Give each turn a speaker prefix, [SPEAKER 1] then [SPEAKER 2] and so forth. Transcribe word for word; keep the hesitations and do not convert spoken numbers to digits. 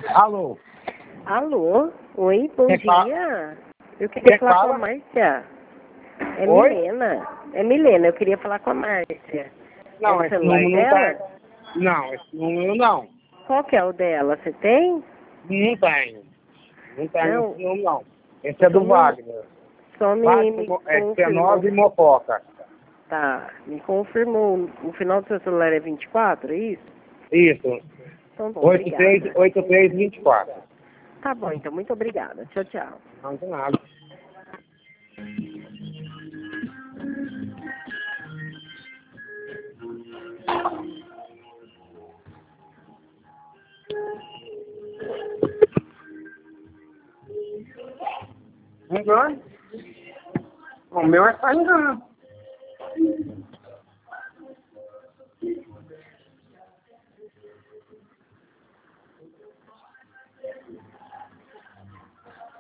[SPEAKER 1] Alô?
[SPEAKER 2] Alô? Oi, bom
[SPEAKER 1] Quem
[SPEAKER 2] dia.
[SPEAKER 1] fala?
[SPEAKER 2] Eu queria
[SPEAKER 1] Quem
[SPEAKER 2] falar
[SPEAKER 1] fala?
[SPEAKER 2] com a Márcia. É
[SPEAKER 1] Oi?
[SPEAKER 2] Milena. É Milena, eu queria falar com a Márcia.
[SPEAKER 1] Não,
[SPEAKER 2] é o
[SPEAKER 1] esse
[SPEAKER 2] celular
[SPEAKER 1] número não
[SPEAKER 2] dela?
[SPEAKER 1] tá. Não, esse número não.
[SPEAKER 2] Qual que é o dela? Você tem?
[SPEAKER 1] Não tenho. Não tenho
[SPEAKER 2] Não.
[SPEAKER 1] esse número, não. Esse é
[SPEAKER 2] Só
[SPEAKER 1] do
[SPEAKER 2] me,
[SPEAKER 1] Wagner.
[SPEAKER 2] só me,
[SPEAKER 1] Wagner
[SPEAKER 2] me
[SPEAKER 1] Mo- é
[SPEAKER 2] confirmou.
[SPEAKER 1] dezenove e Mococa.
[SPEAKER 2] Tá, me confirmou. O final do seu celular é vinte e quatro, é isso?
[SPEAKER 1] Isso.
[SPEAKER 2] Então, bom,
[SPEAKER 1] oito três
[SPEAKER 2] obrigada.
[SPEAKER 1] oito três vinte e quatro.
[SPEAKER 2] Tá bom, então, muito obrigada. Tchau, tchau.
[SPEAKER 1] Não tem nada. Engano. O meu é só engano.